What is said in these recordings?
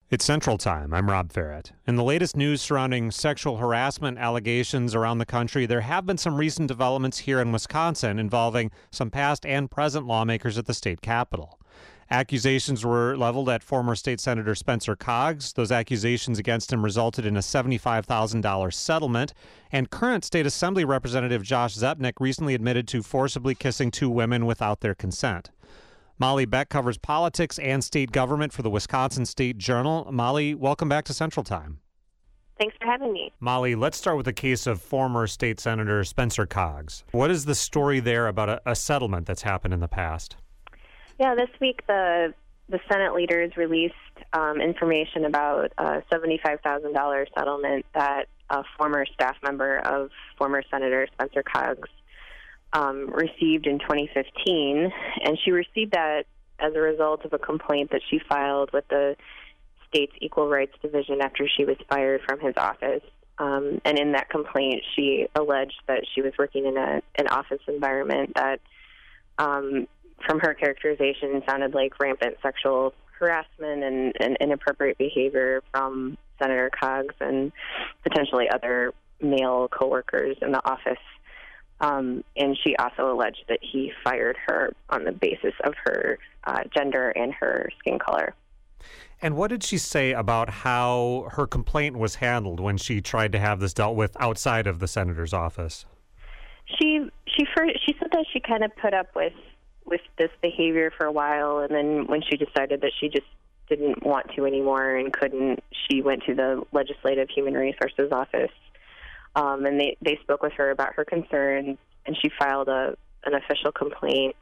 It's Central Time. I'm Rob Ferret. In the latest news surrounding sexual harassment allegations around the country, there have been some recent developments here in Wisconsin involving some past and present lawmakers at the state capitol. Accusations were leveled at former state senator Spencer Coggs. Those accusations against him resulted in a $75,000 settlement. And current state assembly representative Josh Zepnick recently admitted to forcibly kissing two women without their consent. Molly Beck covers politics and state government for the Wisconsin State Journal. Molly, welcome back to Central Time. Thanks for having me. Molly, let's start with the case of former state senator Spencer Coggs. What is the story there about a settlement that's happened in the past? Yeah, this week the Senate leaders released information about a $75,000 settlement that a former staff member of former Senator Spencer Coggs received in 2015, and she received that as a result of a complaint that she filed with the state's Equal Rights Division after she was fired from his office. And in that complaint, she alleged that she was working in an office environment that, from her characterization, sounded like rampant sexual harassment and inappropriate behavior from Senator Coggs and potentially other male coworkers in the office. And she also alleged that he fired her on the basis of her gender and her skin color. And what did she say about how her complaint was handled when she tried to have this dealt with outside of the senator's office? She said that she kind of put up with this behavior for a while, and then when she decided that she just didn't want to anymore and couldn't, she went to the Legislative Human Resources Office. And they spoke with her about her concerns, and she filed an official complaint.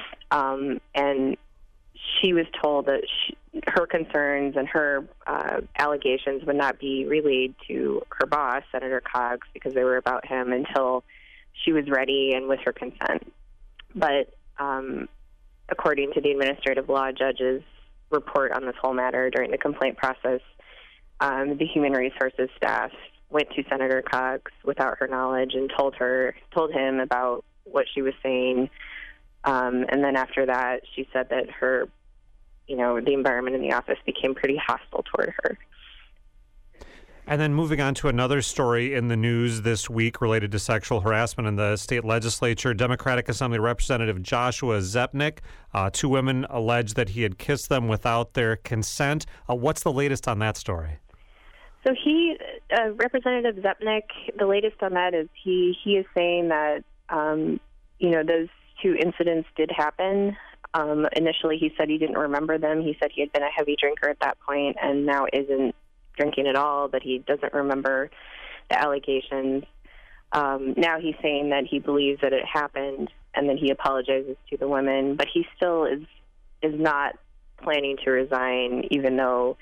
And she was told that her concerns and her allegations would not be relayed to her boss, Senator Coggs, because they were about him until she was ready and with her consent. But according to the administrative law judge's report on this whole matter during the complaint process, the human resources staff went to Senator Coggs without her knowledge and told him about what she was saying. And then after that, she said that the environment in the office became pretty hostile toward her. And then moving on to another story in the news this week related to sexual harassment in the state legislature, Democratic Assembly Representative Joshua Zepnick, two women alleged that he had kissed them without their consent. What's the latest on that story? So Representative Zepnick, the latest on that is he is saying that, those two incidents did happen. Initially, he said he didn't remember them. He said he had been a heavy drinker at that point and now isn't drinking at all, but he doesn't remember the allegations. Now he's saying that he believes that it happened and then he apologizes to the women, but he still is not planning to resign, even though,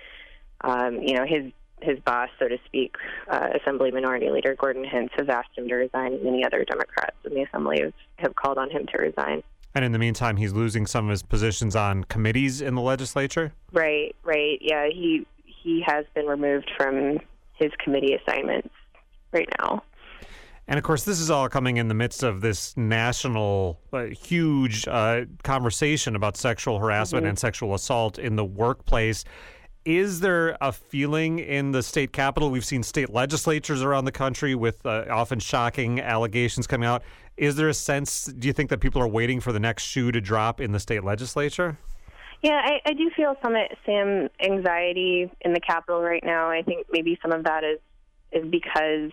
his boss, so to speak, Assembly Minority Leader Gordon Hintz, has asked him to resign, and many other Democrats in the Assembly have called on him to resign. And in the meantime, he's losing some of his positions on committees in the legislature? Right. Yeah, he has been removed from his committee assignments right now. And, of course, this is all coming in the midst of this national, huge conversation about sexual harassment and sexual assault in the workplace. Is there a feeling in the state capitol? We've seen state legislatures around the country with often shocking allegations coming out. Is there a sense, do you think, that people are waiting for the next shoe to drop in the state legislature? Yeah, I do feel some anxiety in the Capitol right now. I think maybe some of that is because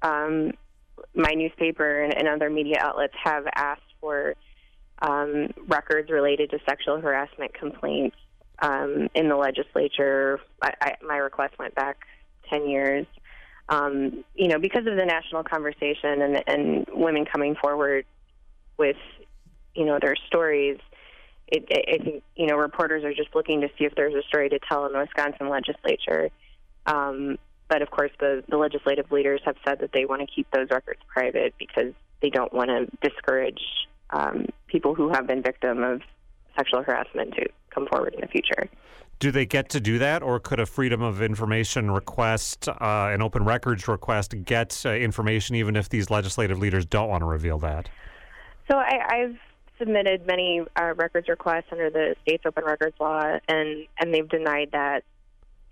my newspaper and other media outlets have asked for records related to sexual harassment complaints in the legislature. My request went back 10 years. Because of the national conversation and women coming forward with, their stories, I think, reporters are just looking to see if there's a story to tell in the Wisconsin legislature. But, of course, the legislative leaders have said that they want to keep those records private because they don't want to discourage people who have been victim of sexual harassment to come forward in the future. Do they get to do that, or could a Freedom of Information request, an open records request, get information even if these legislative leaders don't want to reveal that? So I've submitted many records requests under the state's open records law, and they've denied that.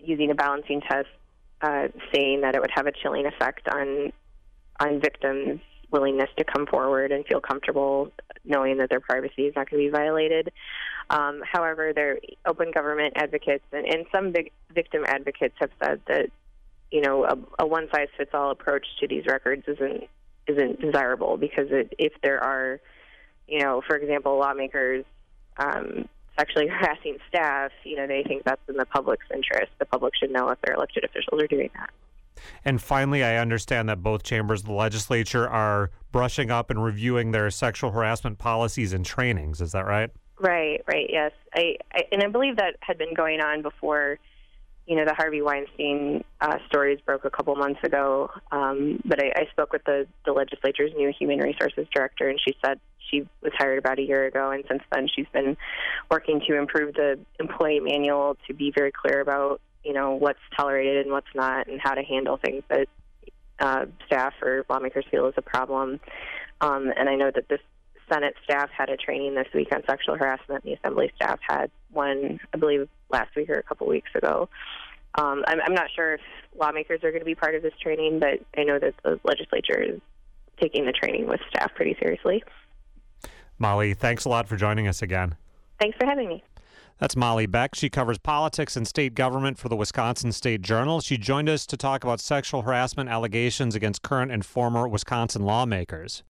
using a balancing test, saying that it would have a chilling effect on victims' willingness to come forward and feel comfortable knowing that their privacy is not going to be violated. However, their open government advocates and some big victim advocates have said that, a one-size-fits-all approach to these records isn't desirable, because if there are, for example, lawmakers sexually harassing staff, they think that's in the public's interest. The public should know if their elected officials are doing that. And finally, I understand that both chambers of the legislature are brushing up and reviewing their sexual harassment policies and trainings. Is that right? Right, yes. I believe that had been going on before, the Harvey Weinstein stories broke a couple months ago. But I spoke with the legislature's new human resources director, and she said she was hired about a year ago, and since then she's been working to improve the employee manual to be very clear about, what's tolerated and what's not, and how to handle things that staff or lawmakers feel is a problem. And I know that this Senate staff had a training this week on sexual harassment. The Assembly staff had one, I believe, last week or a couple weeks ago. I'm not sure if lawmakers are going to be part of this training, but I know that the legislature is taking the training with staff pretty seriously. Molly, thanks a lot for joining us again. Thanks for having me. That's Molly Beck. She covers politics and state government for the Wisconsin State Journal. She joined us to talk about sexual harassment allegations against current and former Wisconsin lawmakers.